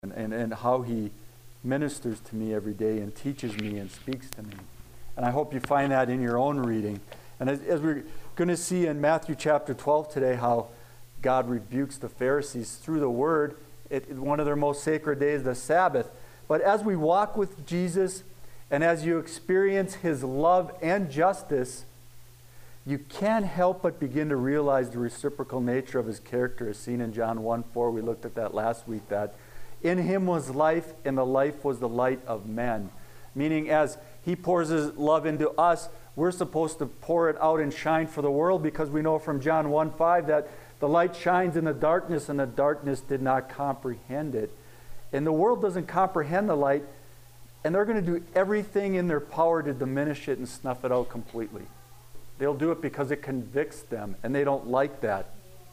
and how he ministers to me every day and teaches me and speaks to me. And I hope you find that in your own reading. And as we're going to see in Matthew chapter 12 today, how God rebukes the Pharisees through the Word, one of their most sacred days, the Sabbath. But as we walk with Jesus and as you experience his love and justice, you can't help but begin to realize the reciprocal nature of his character as seen in John 1:4. We looked at that last week, that in him was life, and the life was the light of men. Meaning as he pours his love into us, we're supposed to pour it out and shine for the world, because we know from John 1:5 that the light shines in the darkness, and the darkness did not comprehend it. And the world doesn't comprehend the light, and they're going to do everything in their power to diminish it and snuff it out completely. They'll do it because it convicts them, and they don't like that.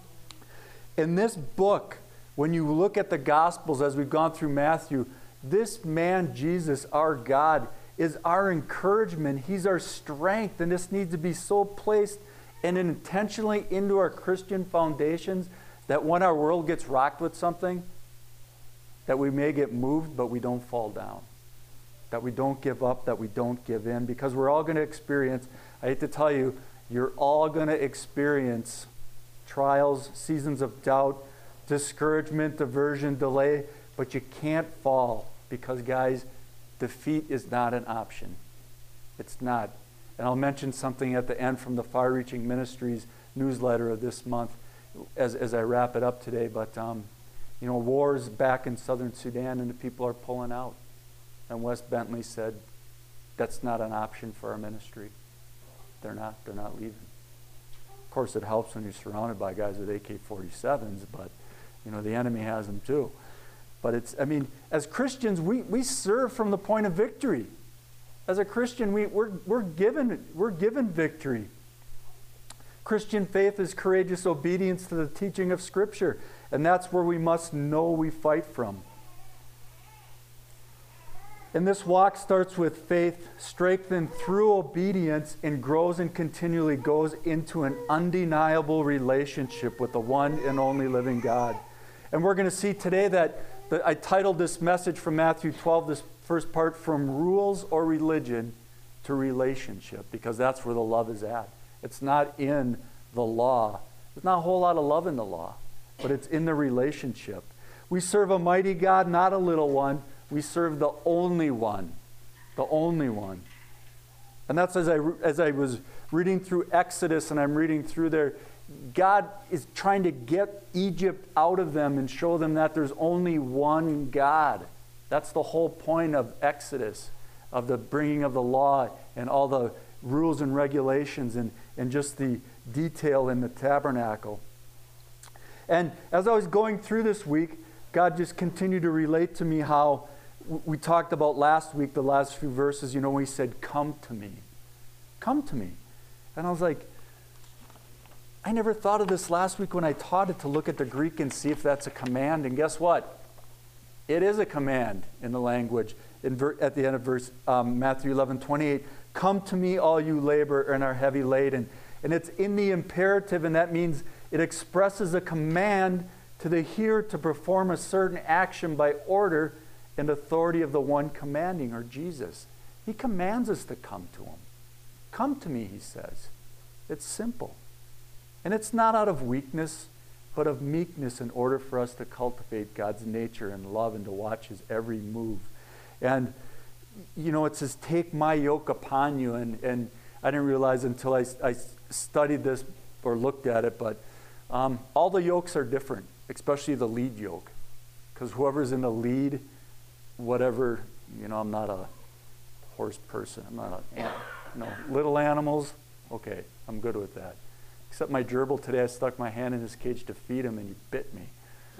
In this book, when you look at the Gospels as we've gone through Matthew, this man, Jesus, our God, is our encouragement. He's our strength, and this needs to be so placed and intentionally into our Christian foundations that when our world gets rocked with something, that we may get moved, but we don't fall down. That we don't give up, that we don't give in, because we're all going to experience, I hate to tell you, you're all going to experience trials, seasons of doubt, discouragement, diversion, delay, but you can't fall, because, guys, defeat is not an option. It's not. And I'll mention something at the end from the Far Reaching Ministries newsletter of this month as I wrap it up today. But, war's back in southern Sudan, and the people are pulling out. And Wes Bentley said, that's not an option for our ministry. They're not leaving. Of course, it helps when you're surrounded by guys with AK-47s, but, the enemy has them too. But as Christians, we serve from the point of victory. As a Christian, we're given victory. Christian faith is courageous obedience to the teaching of Scripture, and that's where we must know we fight from. And this walk starts with faith, strengthened through obedience, and grows and continually goes into an undeniable relationship with the one and only living God. And we're going to see today that I titled this message from Matthew 12, this first part, From Rules or Religion to Relationship, because that's where the love is at. It's not in the law. There's not a whole lot of love in the law, but it's in the relationship. We serve a mighty God, not a little one. We serve the only one. The only one. And that's as I was reading through Exodus, and I'm reading through there, God is trying to get Egypt out of them and show them that there's only one God. That's the whole point of Exodus, of the bringing of the law and all the rules and regulations and just the detail in the tabernacle. And as I was going through this week, God just continued to relate to me how we talked about last week, the last few verses, when he said, come to me. Come to me. And I was like, I never thought of this last week when I taught it, to look at the Greek and see if that's a command. And guess what? It is a command in the language. At the end of Matthew 11:28, come to me, all you labor and are heavy laden. And it's in the imperative, and that means it expresses a command to the hearer to perform a certain action by order and authority of the one commanding, or Jesus. He commands us to come to him. Come to me, he says. It's simple. And it's not out of weakness, but of meekness, in order for us to cultivate God's nature and love and to watch his every move. And, it says, take my yoke upon you. And I didn't realize until I studied this or looked at it, but all the yokes are different, especially the lead yoke. Because whoever's in the lead, whatever, I'm not a horse person. I'm not little animals, okay, I'm good with that. Except my gerbil today, I stuck my hand in his cage to feed him, and he bit me.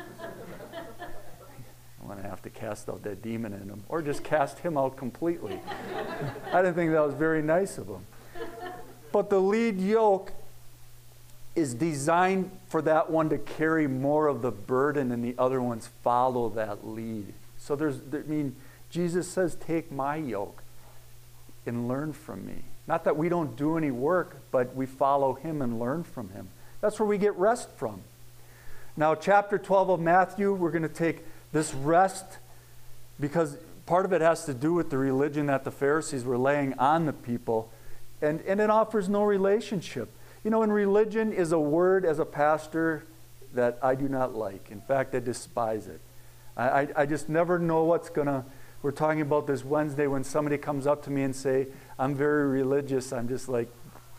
I'm going to have to cast out that demon in him, or just cast him out completely. I didn't think that was very nice of him. But the lead yoke is designed for that one to carry more of the burden, and the other ones follow that lead. So Jesus says, take my yoke and learn from me. Not that we don't do any work, but we follow him and learn from him. That's where we get rest from. Now, chapter 12 of Matthew, we're going to take This rest, because part of it has to do with the religion that the Pharisees were laying on the people, and it offers no relationship. You know, and religion is a word as a pastor that I do not like. In fact, I despise it. I just never know what's going to... We're talking about this Wednesday when somebody comes up to me and say, I'm very religious. I'm just like,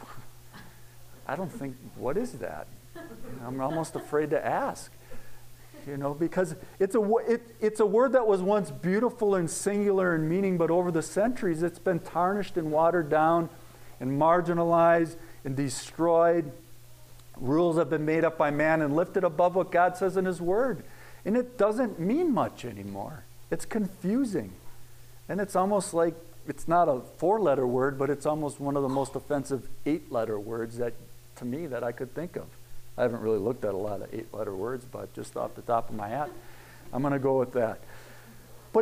I don't think, what is that? I'm almost afraid to ask. You know, because it's a word that was once beautiful and singular in meaning, but over the centuries it's been tarnished and watered down and marginalized and destroyed. Rules have been made up by man and lifted above what God says in His Word. And it doesn't mean much anymore. It's confusing. And it's almost like, it's not a 4-letter word, but it's almost one of the most offensive 8-letter words that, to me, that I could think of. I haven't really looked at a lot of 8-letter words, but just off the top of my hat, I'm going to go with that. But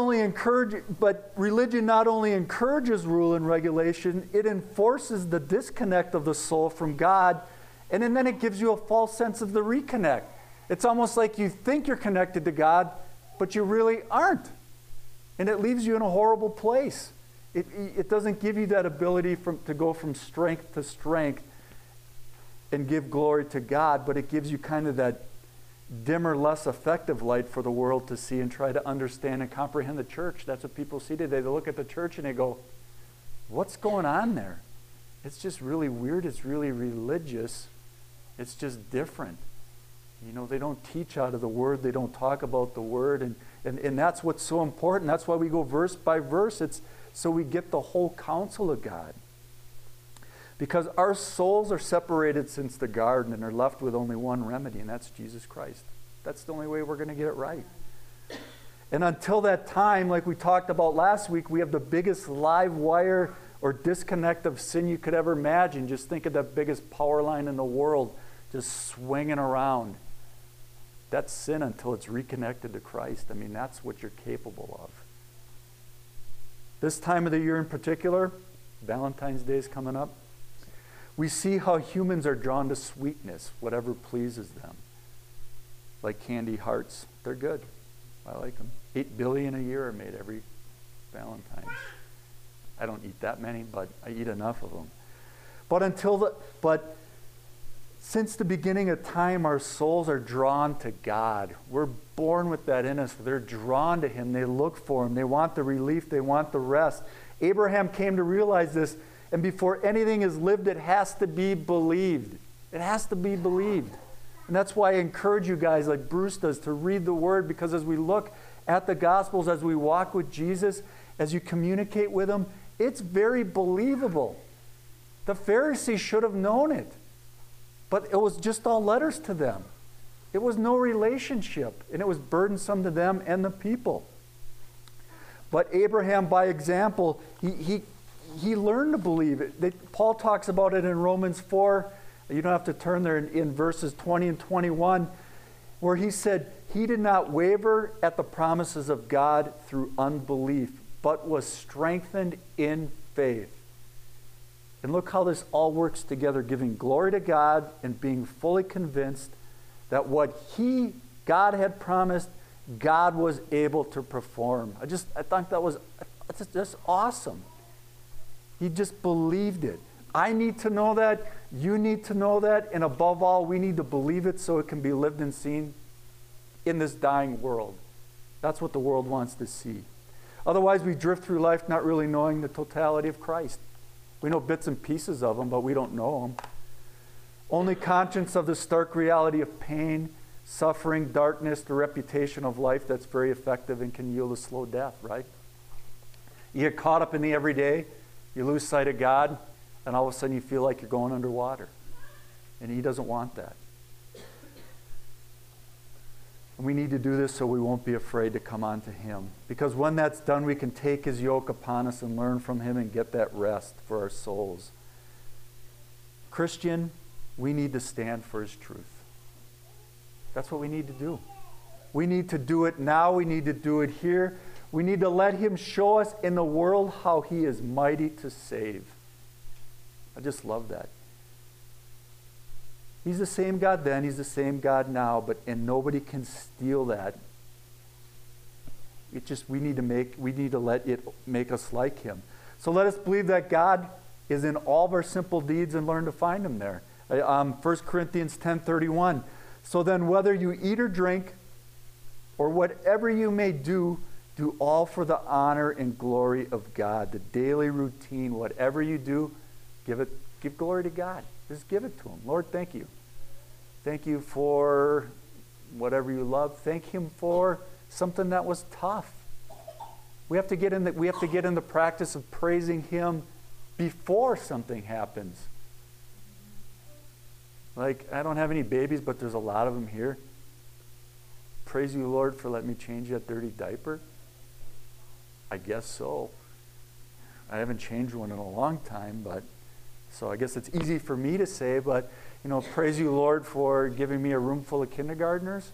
religion not only encourages rule and regulation, it enforces the disconnect of the soul from God, and then it gives you a false sense of the reconnect. It's almost like you think you're connected to God, but you really aren't. And it leaves you in a horrible place. It doesn't give you that ability to go from strength to strength and give glory to God, but it gives you kind of that dimmer, less effective light for the world to see and try to understand and comprehend the church. That's what people see today. They look at the church and they go, what's going on there? It's just really weird. It's really religious. It's just different. You know, they don't teach out of the Word. They don't talk about the Word. And that's what's so important. That's why we go verse by verse. It's so we get the whole counsel of God. Because our souls are separated since the garden and are left with only one remedy, and that's Jesus Christ. That's the only way we're going to get it right. And until that time, like we talked about last week, we have the biggest live wire or disconnect of sin you could ever imagine. Just think of the biggest power line in the world just swinging around. That's sin until it's reconnected to Christ. I mean, that's what you're capable of. This time of the year in particular, Valentine's Day is coming up. We see how humans are drawn to sweetness, whatever pleases them. Like candy hearts, they're good. I like them. 8 billion a year are made every Valentine's. I don't eat that many, but I eat enough of them. But since the beginning of time, our souls are drawn to God. We're born with that in us. They're drawn to Him. They look for Him. They want the relief. They want the rest. Abraham came to realize this. And before anything is lived, it has to be believed. It has to be believed. And that's why I encourage you guys, like Bruce does, to read the Word, because as we look at the Gospels, as we walk with Jesus, as you communicate with Him, it's very believable. The Pharisees should have known it. But it was just all letters to them. It was no relationship, and it was burdensome to them and the people. But Abraham, by example, he learned to believe it. Paul talks about it in Romans 4. You don't have to turn there in verses 20 and 21, where he said, he did not waver at the promises of God through unbelief, but was strengthened in faith. And look how this all works together, giving glory to God and being fully convinced that what God had promised, God was able to perform. I think that was just awesome. He just believed it. I need to know that. You need to know that. And above all, we need to believe it so it can be lived and seen in this dying world. That's what the world wants to see. Otherwise, we drift through life not really knowing the totality of Christ. We know bits and pieces of Him, but we don't know Him. Only conscious of the stark reality of pain, suffering, darkness, the reputation of life that's very effective and can yield a slow death, right? You get caught up in the everyday, you lose sight of God, and all of a sudden you feel like you're going underwater. And He doesn't want that. And we need to do this so we won't be afraid to come on to Him. Because when that's done, we can take His yoke upon us and learn from Him and get that rest for our souls. Christian, we need to stand for His truth. That's what we need to do. We need to do it now. We need to do it here. We need to let Him show us in the world how He is mighty to save. I just love that. He's the same God then, He's the same God now, and nobody can steal that we need to let it make us like him. So let us believe that God is in all of our simple deeds and learn to find him there. 1 Corinthians 10:31. So then whether you eat or drink, or whatever you may do, do all for the honor and glory of God. The daily routine, whatever you do, give glory to God. Just give it to him. Lord, thank you. Thank you for whatever you love. Thank him for something that was tough. We have to get in the practice of praising him before something happens. Like, I don't have any babies, but there's a lot of them here. Praise you, Lord, for letting me change that dirty diaper. I guess so. I haven't changed one in a long time, but so I guess it's easy for me to say, but praise you, Lord, for giving me a room full of kindergartners.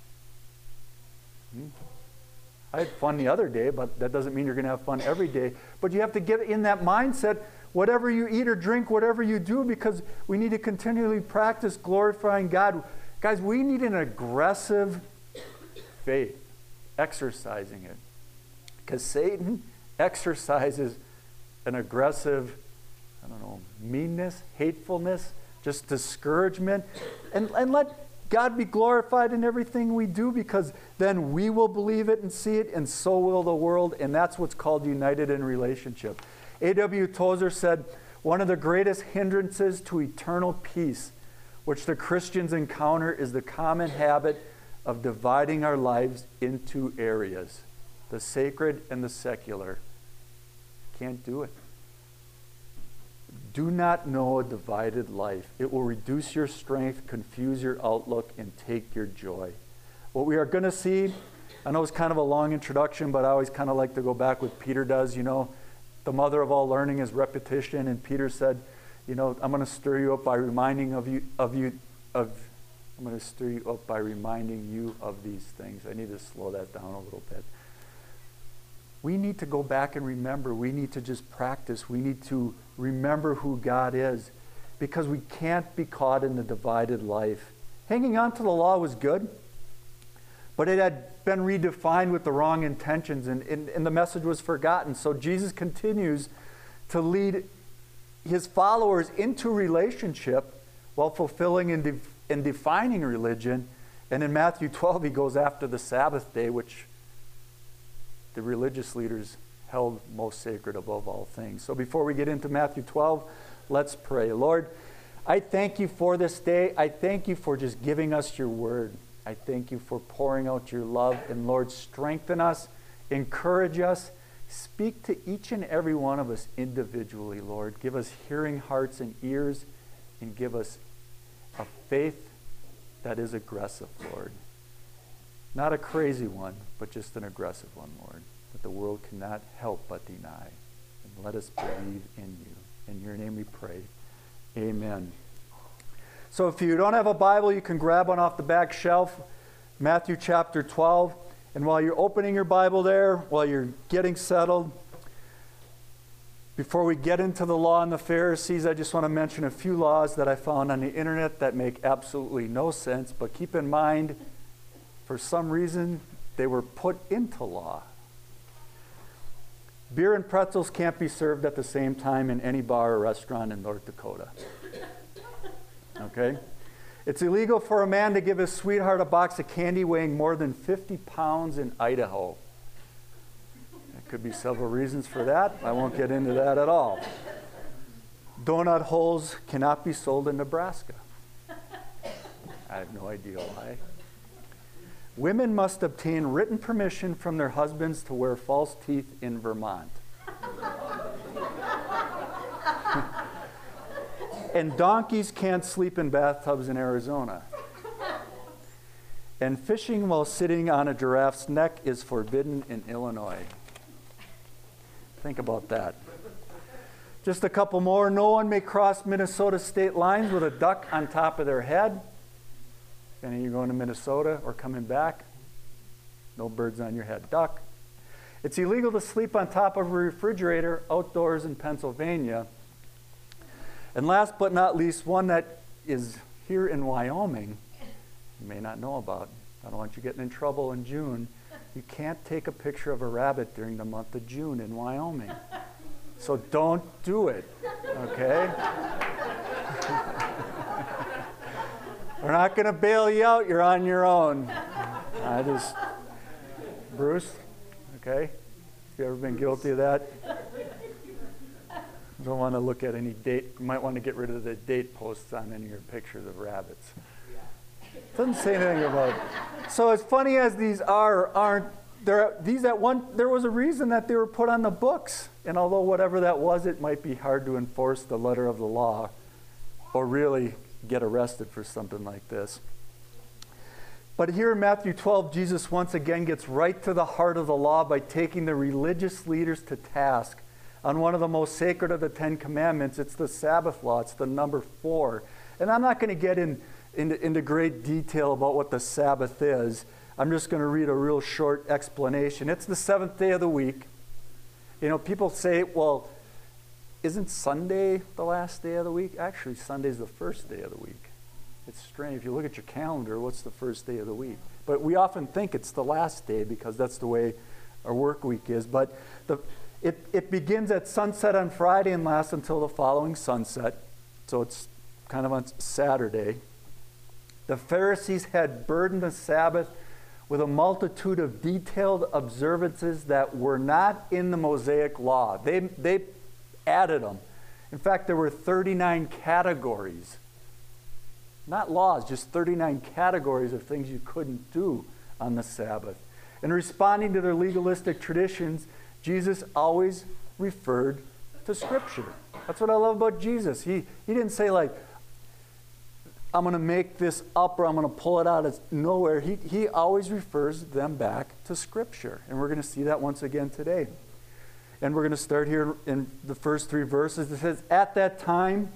I had fun the other day, but that doesn't mean you're going to have fun every day. But you have to get in that mindset, whatever you eat or drink, whatever you do, because we need to continually practice glorifying God. Guys, we need an aggressive faith, exercising it. Because Satan exercises an aggressive, meanness, hatefulness, just discouragement. And let God be glorified in everything we do, because then we will believe it and see it, and so will the world. And that's what's called united in relationship. A.W. Tozer said, one of the greatest hindrances to eternal peace which the Christians encounter is the common habit of dividing our lives into areas, the sacred and the secular. Can't do it. Do not know a divided life. It will reduce your strength, confuse your outlook, and take your joy. What we are going to see, I know it's kind of a long introduction, but I always kind of like to go back what Peter does. The mother of all learning is repetition, and Peter said, I'm going to stir you up by reminding I'm going to stir you up by reminding you of these things. I need to slow that down a little bit. We need to go back and remember. We need to just practice. We need to remember who God is, because we can't be caught in the divided life. Hanging on to the law was good, but it had been redefined with the wrong intentions, and the message was forgotten. So Jesus continues to lead his followers into relationship while fulfilling and defining religion. And in Matthew 12, he goes after the Sabbath day, which the religious leaders held most sacred above all things. So before we get into Matthew 12, let's pray. Lord, I thank you for this day. I thank you for just giving us your word. I thank you for pouring out your love. And Lord, strengthen us, encourage us, speak to each and every one of us individually, Lord. Give us hearing hearts and ears, and give us a faith that is aggressive, Lord. Not a crazy one, but just an aggressive one, Lord, that the world cannot help but deny. And let us believe in you. In your name we pray. Amen. So if you don't have a Bible, you can grab one off the back shelf, Matthew chapter 12. And while you're opening your Bible there, while you're getting settled, before we get into the law and the Pharisees, I just want to mention a few laws that I found on the internet that make absolutely no sense. But keep in mind, for some reason, they were put into law. Beer and pretzels can't be served at the same time in any bar or restaurant in North Dakota. Okay? It's illegal for a man to give his sweetheart a box of candy weighing more than 50 pounds in Idaho. There could be several reasons for that. I won't get into that at all. Donut holes cannot be sold in Nebraska. I have no idea why. Women must obtain written permission from their husbands to wear false teeth in Vermont. And donkeys can't sleep in bathtubs in Arizona. And fishing while sitting on a giraffe's neck is forbidden in Illinois. Think about that. Just a couple more. No one may cross Minnesota state lines with a duck on top of their head. If any of you are going to Minnesota or coming back, no birds on your head. Duck. It's illegal to sleep on top of a refrigerator outdoors in Pennsylvania. And last but not least, one that is here in Wyoming, you may not know about. I don't want you getting in trouble in June. You can't take a picture of a rabbit during the month of June in Wyoming. So don't do it, okay? We're not going to bail you out. You're on your own. Bruce, okay? Have you ever been guilty of that? You don't want to look at any date. You might want to get rid of the date posts on any of your pictures of rabbits. Doesn't say anything about it. So as funny as these aren't, there was a reason that they were put on the books. And although whatever that was, it might be hard to enforce the letter of the law or really get arrested for something like this. But here in Matthew 12, Jesus once again gets right to the heart of the law by taking the religious leaders to task on one of the most sacred of the Ten Commandments. It's the Sabbath law. It's the number 4. And I'm not going to get into great detail about what the Sabbath is. I'm just going to read a real short explanation. It's the 7th day of the week. You know, people say, well, isn't Sunday the last day of the week? Actually, Sunday's the first day of the week. It's strange. If you look at your calendar, what's the first day of the week? But we often think it's the last day because that's the way our work week is. But it begins at sunset on Friday and lasts until the following sunset. So it's kind of on Saturday. The Pharisees had burdened the Sabbath with a multitude of detailed observances that were not in the Mosaic law. They added them. In fact, there were 39 categories. Not laws, just 39 categories of things you couldn't do on the Sabbath. In responding to their legalistic traditions, Jesus always referred to Scripture. That's what I love about Jesus. He didn't say like, I'm going to make this up or I'm going to pull it out of nowhere. He always refers them back to Scripture. And we're going to see that once again today. And we're going to start here in the first 3 verses. It says, at that time,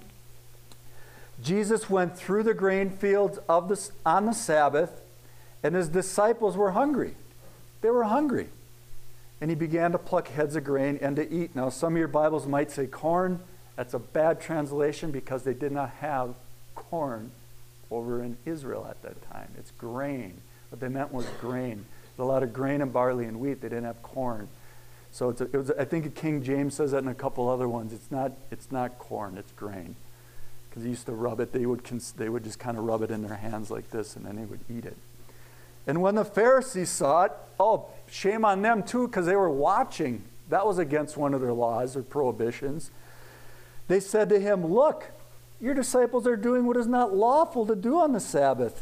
Jesus went through the grain fields on the Sabbath, and his disciples were hungry. They were hungry. And he began to pluck heads of grain and to eat. Now, some of your Bibles might say corn. That's a bad translation because they did not have corn over in Israel at that time. It's grain. What they meant was grain. There's a lot of grain and barley and wheat. They didn't have corn. So I think King James says that in a couple other ones. It's not corn, it's grain. Because he used to rub it. They would just kind of rub it in their hands like this, and then they would eat it. And when the Pharisees saw it, oh, shame on them too, because they were watching. That was against one of their laws or prohibitions. They said to him, look, your disciples are doing what is not lawful to do on the Sabbath.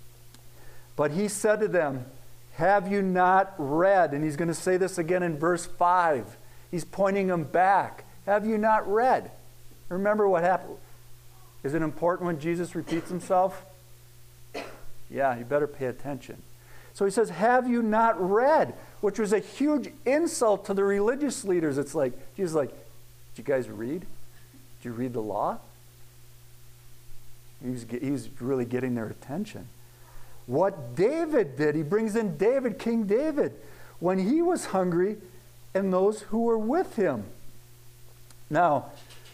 But he said to them, have you not read? And he's going to say this again in verse 5. He's pointing them back. Have you not read? Remember what happened. Is it important when Jesus repeats himself? Yeah, you better pay attention. So he says, have you not read? Which was a huge insult to the religious leaders. It's like, Jesus is like, did you guys read? Did you read the law? He was really getting their attention. What David did, he brings in David, King David, when he was hungry and those who were with him. Now,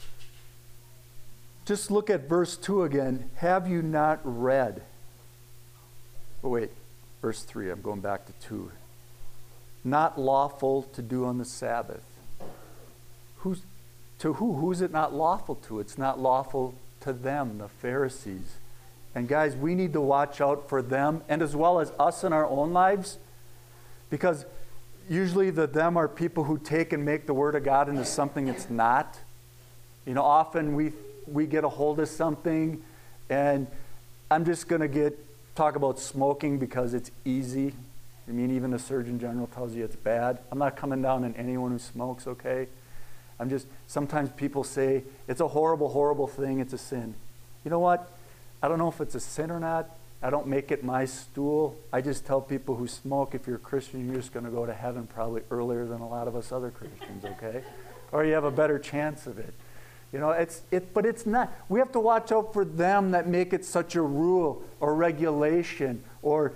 just look at verse 2 again. Have you not read? Oh, wait, verse 3, I'm going back to 2. Not lawful to do on the Sabbath. To who? Who's it not lawful to? It's not lawful to them, the Pharisees. And guys, we need to watch out for them and as well as us in our own lives, because usually the them are people who take and make the Word of God into something it's not. You know, often we get a hold of something, and I'm just going to talk about smoking because it's easy. I mean, even the Surgeon General tells you it's bad. I'm not coming down on anyone who smokes, okay? Sometimes people say, it's a horrible, horrible thing, it's a sin. You know what? I don't know if it's a sin or not. I don't make it my stool. I just tell people who smoke, if you're a Christian, you're just going to go to heaven probably earlier than a lot of us other Christians, okay? Or you have a better chance of it. You know, but it's not. We have to watch out for them that make it such a rule or regulation or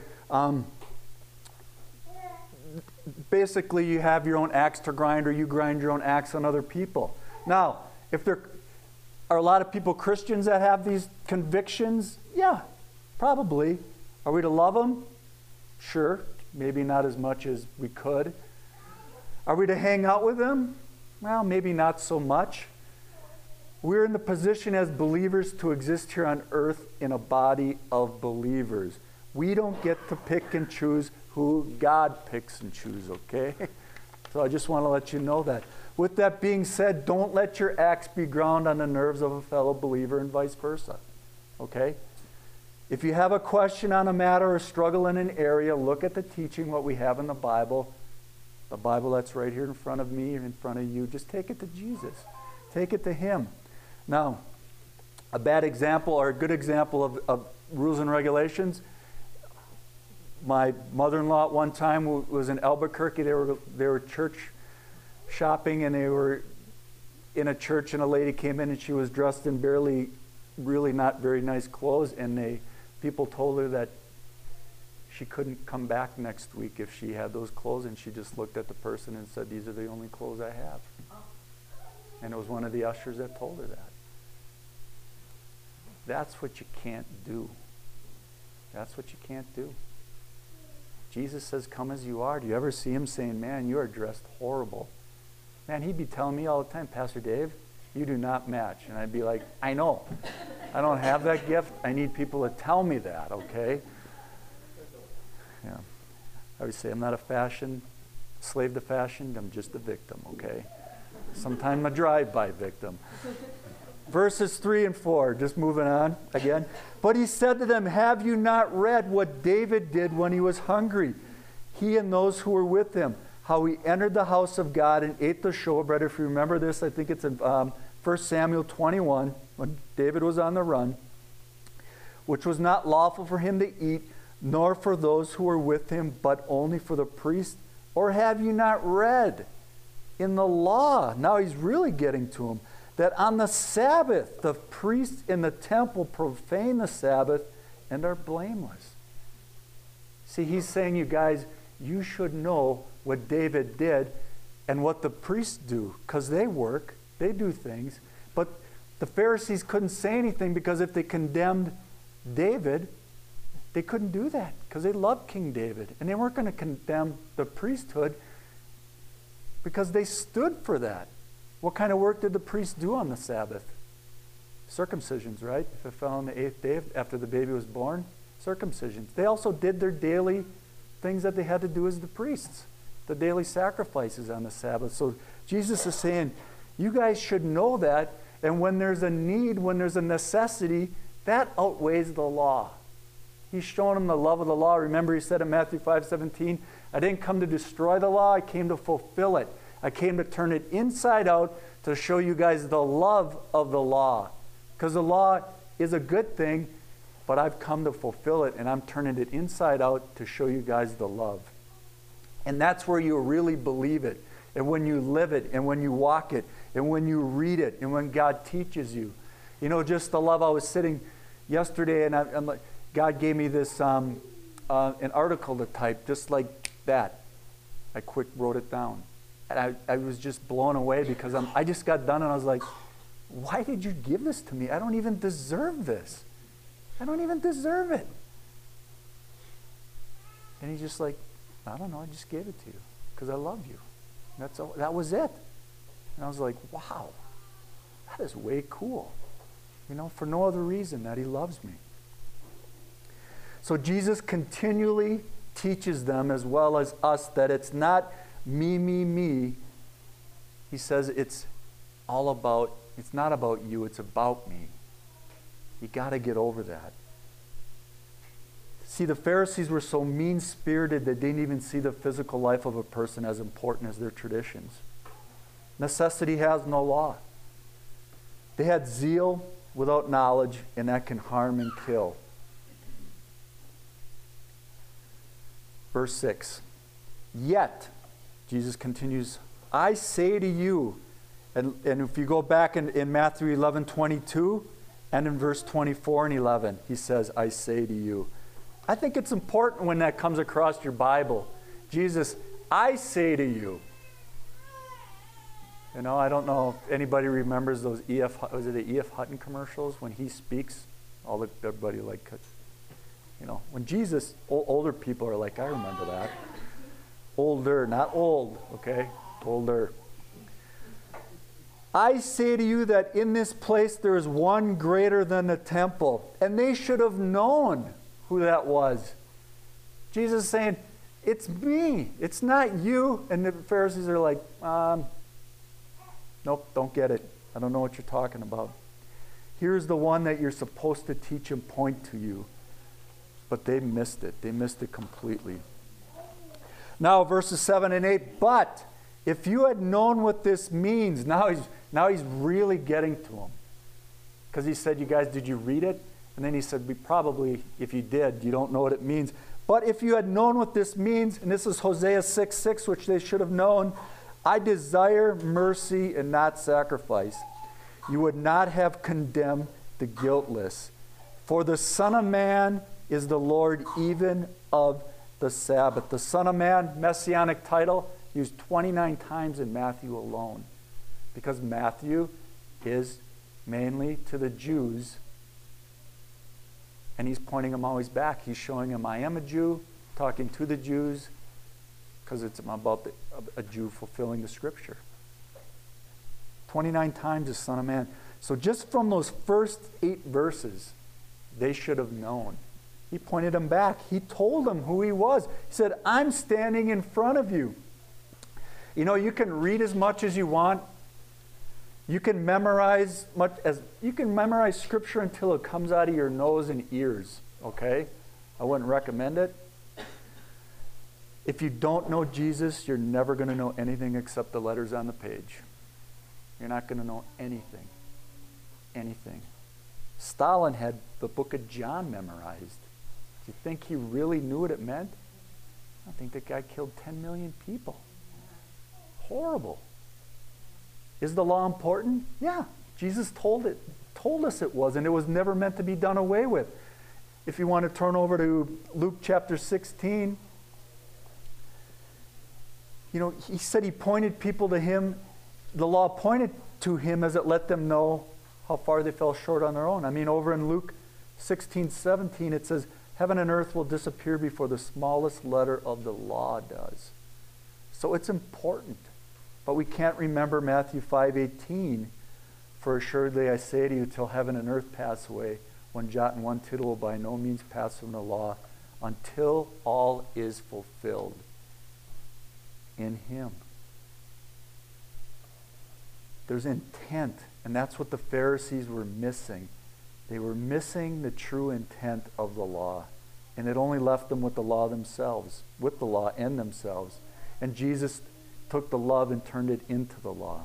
basically you have your own axe to grind or you grind your own axe on other people. Now, if there are a lot of people Christians that have these convictions, yeah, probably. Are we to love them? Sure. Maybe not as much as we could. Are we to hang out with them? Well, maybe not so much. We're in the position as believers to exist here on earth in a body of believers. We don't get to pick and choose who God picks and chooses, okay? So I just want to let you know that. With that being said, don't let your acts be ground on the nerves of a fellow believer and vice versa, okay? If you have a question on a matter or struggle in an area, look at the teaching, what we have in the Bible that's right here in front of me and in front of you. Just take it to Jesus. Take it to Him. Now, a bad example or a good example of rules and regulations. My mother-in-law at one time was in Albuquerque. They were church shopping, and they were in a church, and a lady came in, and she was dressed in really not very nice clothes, and people told her that she couldn't come back next week if she had those clothes, and she just looked at the person and said, "These are the only clothes I have." And it was one of the ushers that told her that. That's what you can't do. That's what you can't do. Jesus says, "Come as you are." Do you ever see Him saying, "Man, you are dressed horrible"? Man, He'd be telling me all the time, "Pastor Dave, you do not match." And I'd be like, "I know. I don't have that gift. I need people to tell me that, okay?" Yeah. I would say, I'm not a slave to fashion. I'm just a victim, okay? Sometimes a drive-by victim. Verses 3 and 4, just moving on again. But He said to them, "Have you not read what David did when he was hungry? He and those who were with him, how he entered the house of God and ate the showbread." If you remember this, I think it's in 1 Samuel 21, when David was on the run, "which was not lawful for him to eat, nor for those who were with him, but only for the priest. Or have you not read in the law," now he's really getting to him, "that on the Sabbath the priests in the temple profane the Sabbath and are blameless?" See, he's saying, you guys, you should know what David did and what the priests do, because they work, they do things. But the Pharisees couldn't say anything, because if they condemned David, they couldn't do that, because they loved King David. And they weren't going to condemn the priesthood because they stood for that. What kind of work did the priests do on the Sabbath? Circumcisions, right? If it fell on the 8th day after the baby was born, circumcisions. They also did their daily things that they had to do as the priests, the daily sacrifices on the Sabbath. So Jesus is saying, you guys should know that, and when there's a need, when there's a necessity, that outweighs the law. He's showing them the love of the law. Remember, He said in Matthew 5:17, "I didn't come to destroy the law, I came to fulfill it. I came to turn it inside out to show you guys the love of the law." Because the law is a good thing, but I've come to fulfill it, and I'm turning it inside out to show you guys the love. And that's where you really believe it, and when you live it, and when you walk it, and when you read it, and when God teaches you. You know, just the love. I was sitting yesterday, and I'm like, God gave me this an article to type, just like that. I quick wrote it down. And I was just blown away, because I just got done, and I was like, why did you give this to me? I don't even deserve this. I don't even deserve it. And He's just like, I don't know, I just gave it to you because I love you. That's all, that was it. And I was like, wow, that is way cool. You know, for no other reason that He loves me. So Jesus continually teaches them, as well as us, that it's not me, me, me. He says it's not about you, it's about me. You got to get over that. See, the Pharisees were so mean-spirited they didn't even see the physical life of a person as important as their traditions. Necessity has no law. They had zeal without knowledge, and that can harm and kill. Verse 6. Yet, Jesus continues, "I say to you," and if you go back in Matthew 11:22 and in verse 24 and 11, He says, "I say to you." I think it's important when that comes across your Bible. Jesus, I say to you. You know, I don't know if anybody remembers those was it the E.F. Hutton commercials when he speaks? Everybody like, When Jesus, older people are like, I remember that. Older, not old, okay? Older. I say to you that in this place there is one greater than the temple. And they should have known who that was. Jesus is saying, it's me. It's not you. And the Pharisees are like, nope, don't get it. I don't know what you're talking about. Here's the one that you're supposed to teach and point to you. But they missed it. They missed it completely. Now, verses 7 and 8, but if you had known what this means, now he's really getting to them. Because he said, you guys, did you read it? And then he said, we probably, if you did, you don't know what it means. But if you had known what this means, and this is Hosea 6:6, which they should have known, I desire mercy and not sacrifice. You would not have condemned the guiltless. For the Son of Man is the Lord even of the Sabbath. The Son of Man, messianic title, used 29 times in Matthew alone. Because Matthew is mainly to the Jews, and he's pointing them always back. He's showing them, I am a Jew, talking to the Jews, because it's about a Jew fulfilling the Scripture. 29 times the Son of Man. So just from those first 8 verses, they should have known. He pointed them back. He told them who he was. He said, I'm standing in front of you. You can read as much as you want. You can memorize Scripture until it comes out of your nose and ears, okay? I wouldn't recommend it. If you don't know Jesus, you're never going to know anything except the letters on the page. You're not going to know anything. Anything. Stalin had the book of John memorized. Do you think he really knew what it meant? I think that guy killed 10 million people. Horrible. Is the law important? Yeah. Jesus told us it was, and it was never meant to be done away with. If you want to turn over to Luke chapter 16, he said he pointed people to him. The law pointed to him as it let them know how far they fell short on their own. Over in Luke 16:17, it says, heaven and earth will disappear before the smallest letter of the law does. So it's important. But we can't remember Matthew 5:18. For assuredly I say to you, till heaven and earth pass away, one jot and one tittle will by no means pass from the law, until all is fulfilled in him. There's intent, and that's what the Pharisees were missing. They were missing the true intent of the law. And it only left them with the law themselves, with the law and themselves. And Jesus took the love and turned it into the law.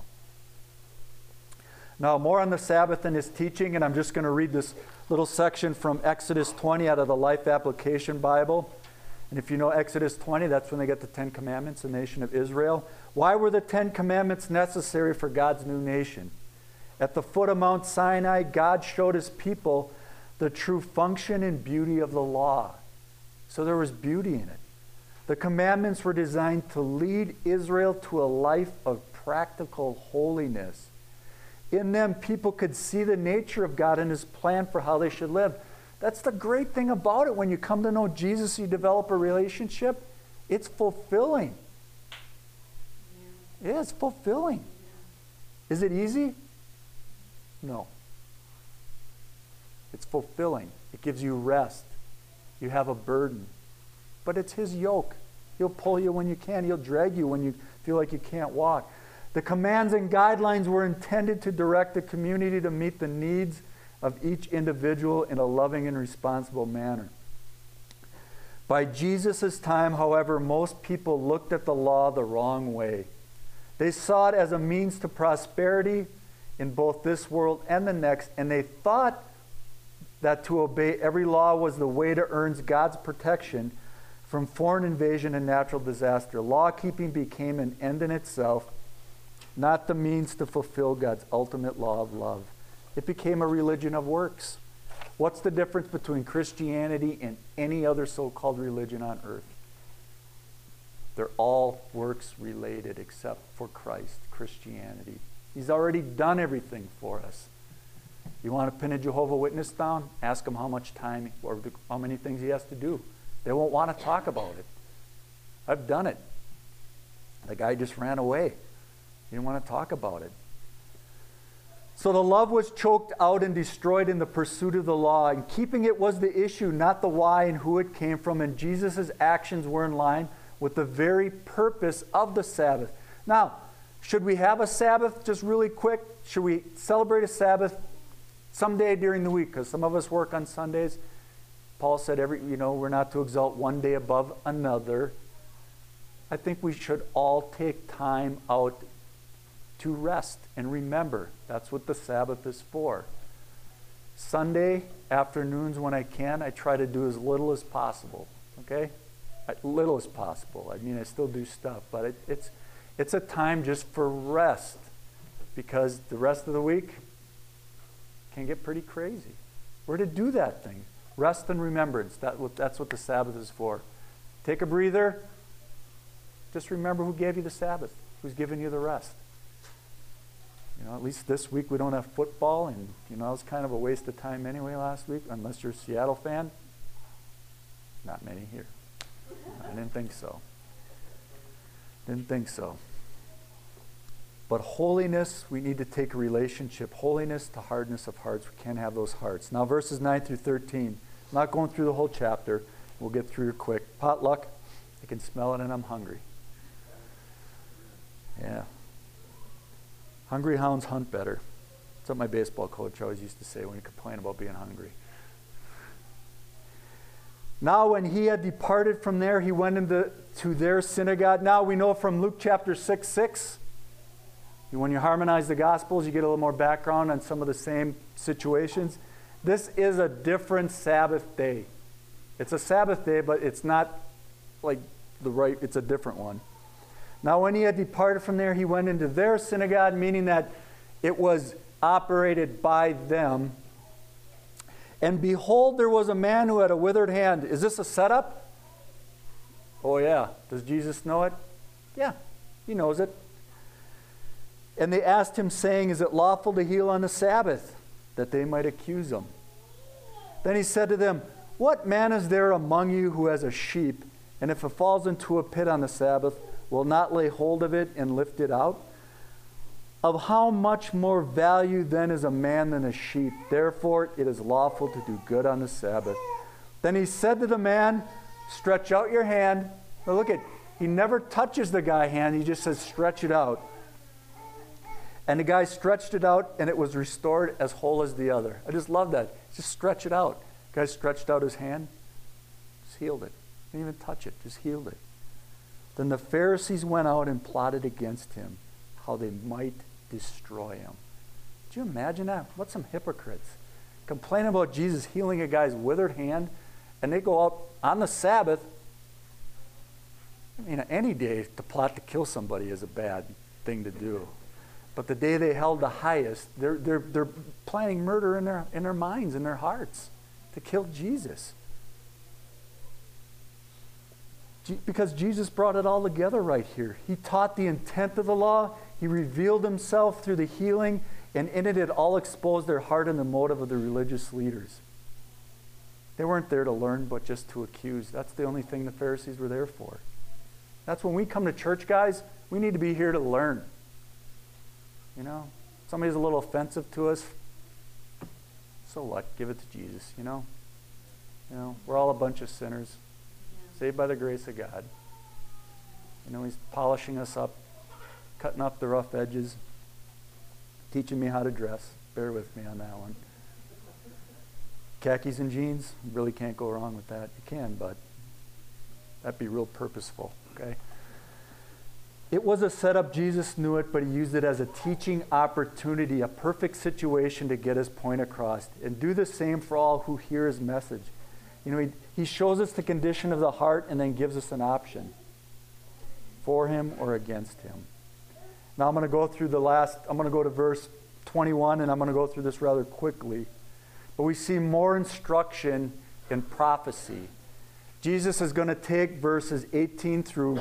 Now, more on the Sabbath and his teaching, and I'm just going to read this little section from Exodus 20 out of the Life Application Bible. And if you know Exodus 20, that's when they get the 10 Commandments, the nation of Israel. Why were the 10 Commandments necessary for God's new nation? At the foot of Mount Sinai, God showed his people the true function and beauty of the law. So there was beauty in it. The commandments were designed to lead Israel to a life of practical holiness. In them, people could see the nature of God and his plan for how they should live. That's the great thing about it. When you come to know Jesus, you develop a relationship, it's fulfilling. Yeah, it's fulfilling. Is it easy? No. It's fulfilling. It gives you rest. You have a burden. But it's his yoke. He'll pull you when you can. He'll drag you when you feel like you can't walk. The commands and guidelines were intended to direct the community to meet the needs of each individual in a loving and responsible manner. By Jesus' time, however, most people looked at the law the wrong way. They saw it as a means to prosperity in both this world and the next, and they thought that to obey every law was the way to earn God's protection from foreign invasion and natural disaster. Law-keeping became an end in itself, not the means to fulfill God's ultimate law of love. It became a religion of works. What's the difference between Christianity and any other so-called religion on earth? They're all works related except for Christ, Christianity. He's already done everything for us. You want to pin a Jehovah's Witness down? Ask him how much time or how many things he has to do. They won't want to talk about it. I've done it. The guy just ran away. He didn't want to talk about it. So the love was choked out and destroyed in the pursuit of the law, and keeping it was the issue, not the why and who it came from, and Jesus' actions were in line with the very purpose of the Sabbath. Now, should we have a Sabbath just really quick? Should we celebrate a Sabbath someday during the week? Because some of us work on Sundays. Paul said we're not to exalt one day above another. I think we should all take time out to rest and remember that's what the Sabbath is for. Sunday afternoons when I can, I try to do as little as possible. Okay? Little as possible. I mean, I still do stuff, but it's a time just for rest, because the rest of the week can get pretty crazy. We're to do that thing. Rest and remembrance. That's what the Sabbath is for. Take a breather. Just remember who gave you the Sabbath, who's given you the rest. At least this week we don't have football, and it was kind of a waste of time anyway last week, unless you're a Seattle fan. Not many here. I didn't think so. But holiness, we need to take a relationship. Holiness to hardness of hearts. We can't have those hearts. Now, verses 9 through 13. I'm not going through the whole chapter. We'll get through it quick. Potluck. I can smell it and I'm hungry. Yeah. Hungry hounds hunt better. That's what my baseball coach always used to say when he complained about being hungry. Now when he had departed from there, he went into their synagogue. Now we know from Luke chapter 6:6, when you harmonize the Gospels, you get a little more background on some of the same situations. This is a different Sabbath day. It's a Sabbath day, but it's not like it's a different one. Now when he had departed from there, he went into their synagogue, meaning that it was operated by them. And behold, there was a man who had a withered hand. Is this a setup? Oh yeah. Does Jesus know it? Yeah, he knows it. And they asked him, saying, is it lawful to heal on the Sabbath? That they might accuse him. Then he said to them, what man is there among you who has a sheep, and if it falls into a pit on the Sabbath, will not lay hold of it and lift it out? Of how much more value then is a man than a sheep? Therefore it is lawful to do good on the Sabbath. Then he said to the man, stretch out your hand. Now look he never touches the guy's hand. He just says, stretch it out. And the guy stretched it out, and it was restored as whole as the other. I just love that. Just stretch it out. The guy stretched out his hand, just healed it. Didn't even touch it, just healed it. Then the Pharisees went out and plotted against him, how they might destroy him. Do you imagine that? What some hypocrites. Complain about Jesus healing a guy's withered hand, and they go out on the Sabbath. I mean, any day to plot to kill somebody is a bad thing to do. But the day they held the highest, they're planning murder in their minds, in their hearts, to kill Jesus. Because Jesus brought it all together right here. He taught the intent of the law. He revealed himself through the healing, and in it all exposed their heart and the motive of the religious leaders. They weren't there to learn, but just to accuse. That's the only thing the Pharisees were there for. That's when we come to church, guys, we need to be here to learn. Somebody's a little offensive to us. So what? Give it to Jesus, We're all a bunch of sinners, saved by the grace of God. He's polishing us up, cutting up the rough edges, teaching me how to dress. Bear with me on that one. Khakis and jeans, you really can't go wrong with that. You can, but that'd be real purposeful, okay? It was a setup. Jesus knew it, but he used it as a teaching opportunity, a perfect situation to get his point across. And do the same for all who hear his message. He shows us the condition of the heart and then gives us an option for him or against him. Now I'm going to go through I'm going to go to verse 21, and I'm going to go through this rather quickly. But we see more instruction in prophecy. Jesus is going to take verses 18 through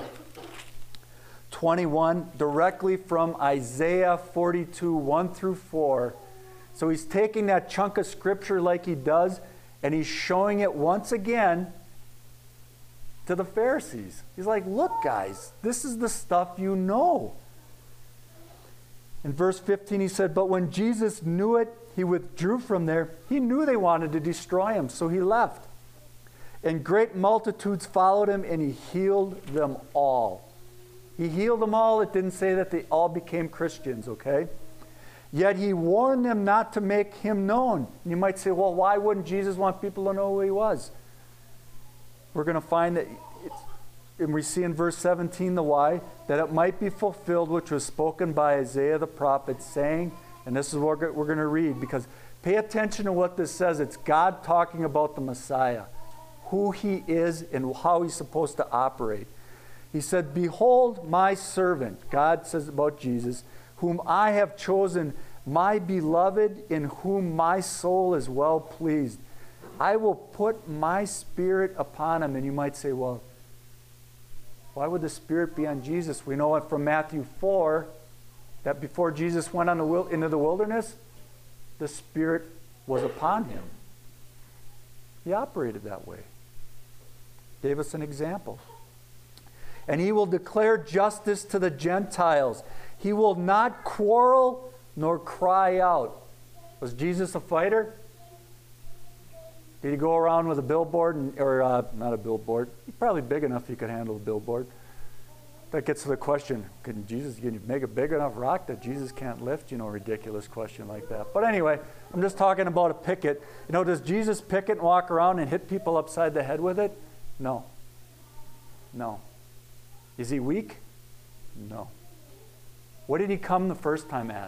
21 directly from Isaiah 42, 1 through 4, So he's taking that chunk of scripture like he does, and he's showing it once again to the Pharisees. He's like, look, guys, this is the stuff you know. In verse 15, he said, but when Jesus knew it, he withdrew from there. He knew they wanted to destroy him, so he left. And great multitudes followed him, and he healed them all. He healed them all. It didn't say that they all became Christians, okay? Yet he warned them not to make him known. And you might say, well, why wouldn't Jesus want people to know who he was? We're going to find that, and we see in verse 17 the why, that it might be fulfilled which was spoken by Isaiah the prophet, saying, and this is what we're going to read, because pay attention to what this says. It's God talking about the Messiah, who he is and how he's supposed to operate. He said, behold my servant, God says about Jesus, whom I have chosen, my beloved, in whom my soul is well pleased. I will put my spirit upon him. And you might say, well, why would the Spirit be on Jesus? We know it from Matthew 4 that before Jesus went into the wilderness, the Spirit was upon him. He operated that way. Gave us an example. And he will declare justice to the Gentiles. He will not quarrel nor cry out. Was Jesus a fighter? Did he go around with a billboard, not a billboard? He's probably big enough he could handle a billboard. That gets to the question, can you make a big enough rock that Jesus can't lift? You know, a ridiculous question like that. But anyway, I'm just talking about a picket. You know, does Jesus picket and walk around and hit people upside the head with it? No. No. Is he weak? No. What did he come the first time as?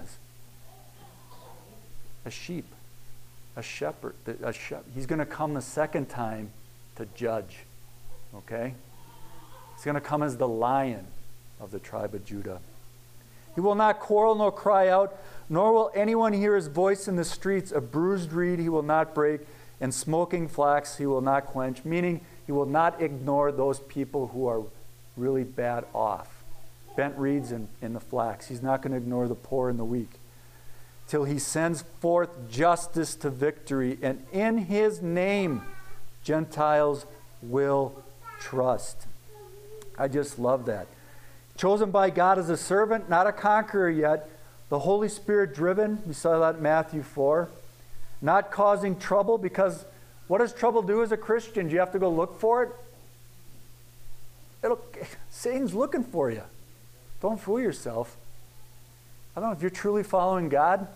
A sheep. A shepherd. He's going to come the second time to judge. Okay? He's going to come as the Lion of the tribe of Judah. He will not quarrel nor cry out, nor will anyone hear his voice in the streets. A bruised reed he will not break, and smoking flax he will not quench, meaning he will not ignore those people who are really bad off. Bent reeds and the flax. He's not going to ignore the poor and the weak. Till he sends forth justice to victory, and in his name Gentiles will trust. I just love that. Chosen by God as a servant, not a conqueror yet. The Holy Spirit driven. We saw that in Matthew 4. Not causing trouble, because what does trouble do as a Christian? Do you have to go look for it? Satan's looking for you. Don't fool yourself. I don't know if you're truly following God.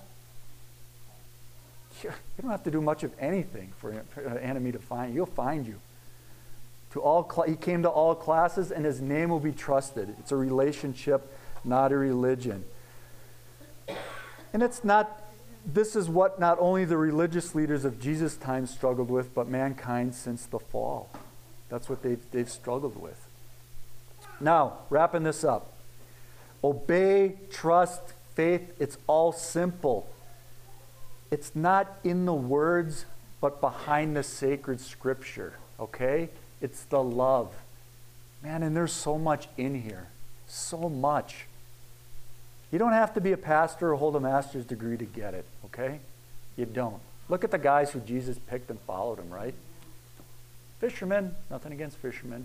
You don't have to do much of anything for an enemy to find you. He'll find you. He came to all classes, and his name will be trusted. It's a relationship, not a religion. And this is what not only the religious leaders of Jesus' time struggled with, but mankind since the fall. That's what they've struggled with. Now, wrapping this up. Obey, trust, faith, it's all simple. It's not in the words, but behind the sacred scripture, okay? It's the love. Man, and there's so much in here. So much. You don't have to be a pastor or hold a master's degree to get it, okay? You don't. Look at the guys who Jesus picked and followed him, right? Fishermen, nothing against fishermen.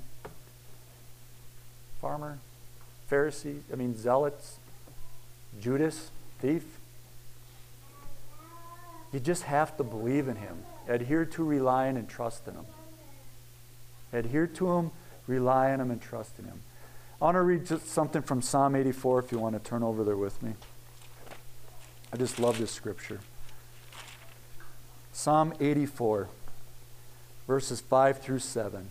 Farmer, Pharisee, zealots, Judas, thief. You just have to believe in him. Adhere to, rely on, and trust in him. Adhere to him, rely on him, and trust in him. I want to read just something from Psalm 84 if you want to turn over there with me. I just love this scripture. Psalm 84, verses 5 through 7.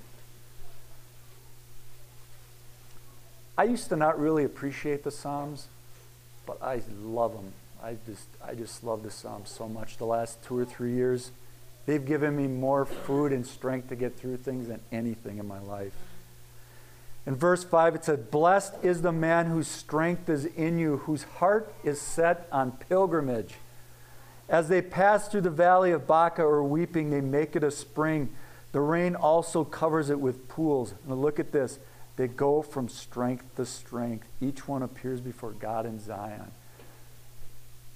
I used to not really appreciate the Psalms, but I love them. I just love the Psalms so much. The last 2 or 3 years, they've given me more food and strength to get through things than anything in my life. In verse 5, it said, blessed is the man whose strength is in you, whose heart is set on pilgrimage. As they pass through the valley of Baca or weeping, they make it a spring. The rain also covers it with pools. Now look at this. They go from strength to strength. Each one appears before God in Zion.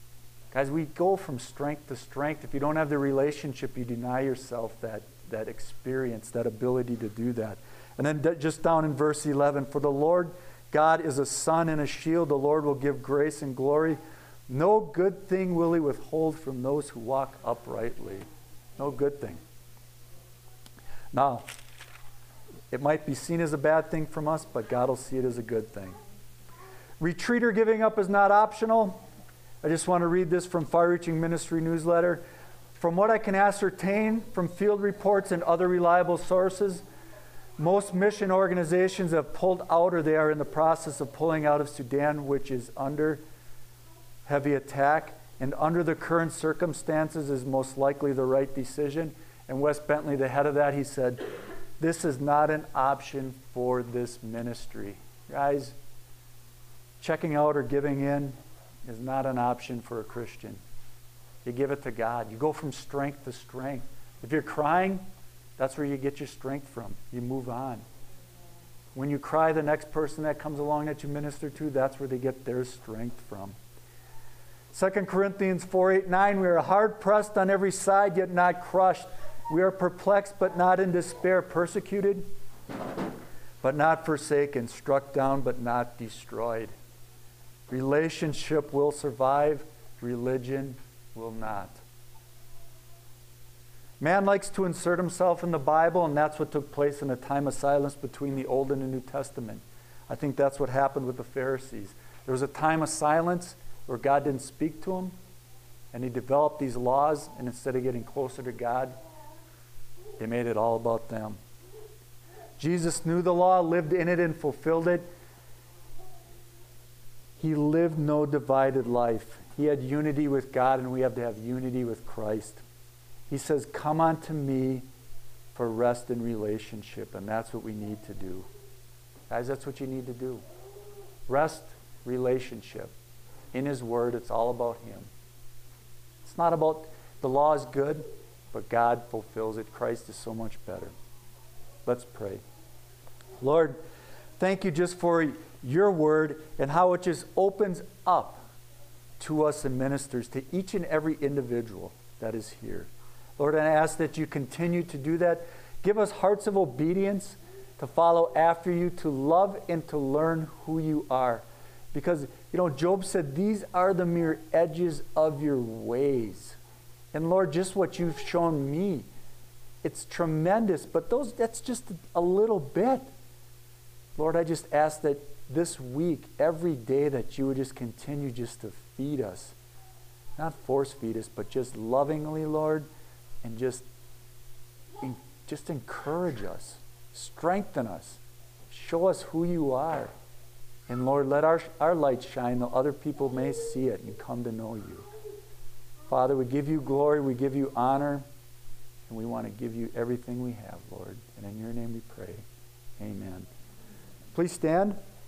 Guys, we go from strength to strength. If you don't have the relationship, you deny yourself that experience, that ability to do that. And then just down in verse 11, for the Lord God is a sun and a shield. The Lord will give grace and glory. No good thing will he withhold from those who walk uprightly. No good thing. Now, it might be seen as a bad thing from us, but God will see it as a good thing. Retreat or giving up is not optional. I just want to read this from Far Reaching Ministry newsletter. From what I can ascertain from field reports and other reliable sources, most mission organizations have pulled out or they are in the process of pulling out of Sudan, which is under heavy attack, and under the current circumstances is most likely the right decision. And Wes Bentley, the head of that, he said, this is not an option for this ministry. Guys, checking out or giving in is not an option for a Christian. You give it to God. You go from strength to strength. If you're crying, that's where you get your strength from. You move on. When you cry, the next person that comes along that you minister to, that's where they get their strength from. 2 Corinthians 4:8-9, we are hard pressed on every side, yet not crushed. We are perplexed, but not in despair, persecuted, but not forsaken, struck down, but not destroyed. Relationship will survive, religion will not. Man likes to insert himself in the Bible, and that's what took place in a time of silence between the Old and the New Testament. I think that's what happened with the Pharisees. There was a time of silence where God didn't speak to them, and he developed these laws, and instead of getting closer to God, they made it all about them. Jesus knew the law, lived in it, and fulfilled it. He lived no divided life. He had unity with God, and we have to have unity with Christ. He says, come unto me for rest and relationship, and that's what we need to do. Guys, that's what you need to do. Rest, relationship. In his word, it's all about him. It's not about the law is good, but God fulfills it. Christ is so much better. Let's pray. Lord, thank you just for your word and how it just opens up to us and ministers, to each and every individual that is here. Lord, I ask that you continue to do that. Give us hearts of obedience to follow after you, to love and to learn who you are. Because, Job said, these are the mere edges of your ways. And Lord, just what you've shown me, it's tremendous, but that's just a little bit. Lord, I just ask that this week, every day, that you would just continue just to feed us. Not force feed us, but just lovingly, Lord, and just encourage us, strengthen us, show us who you are. And Lord, let our light shine that other people may see it and come to know you. Father, we give you glory, we give you honor, and we want to give you everything we have, Lord. And in your name we pray. Amen. Please stand.